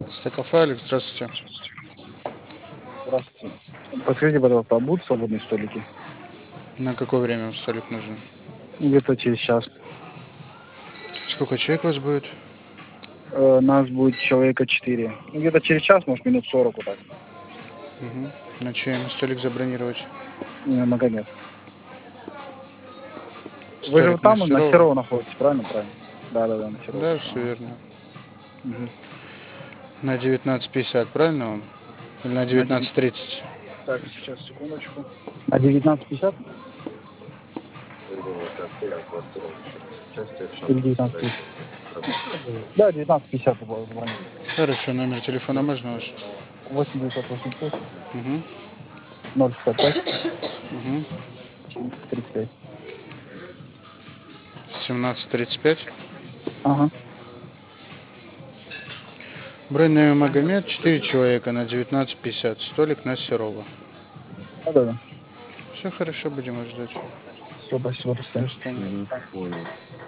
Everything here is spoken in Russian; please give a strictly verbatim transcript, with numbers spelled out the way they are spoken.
Стекофайлик, здравствуйте. Здравствуйте. Подскажите, пожалуйста, а будут свободные столики? На какое время вам столик нужен? Где-то через час. Сколько человек у вас будет? Э, нас будет человека четыре. Ну, где-то через час, может, минут сорок вот так. Угу. На чей столик забронировать? Не, наконец. Вы же Столик вот на там, на Серова? Серова находитесь, правильно? Правильно. Да, да, да, на Серова. Да, все Ага. верно. Угу. На девятнадцать пятьдесят, правильно вам? Или на На девять... девятнадцать тридцать? Так, сейчас, секундочку. На девятнадцать пятьдесят? Или девятнадцать тридцать? Да, девятнадцать пятьдесят звонит. Хорошо, номер телефона можно ваш? восемь девятьсот восемьдесят шесть Угу. ноль шестьдесят пять Угу. тридцать пять. семнадцать тридцать пять. Ага. Бронь на Магомед, четыре человека на девятнадцать пятьдесят. Столик на Серова. Да, да, да. Все хорошо, будем вас ждать. Все, спасибо, до До свидания. свидания.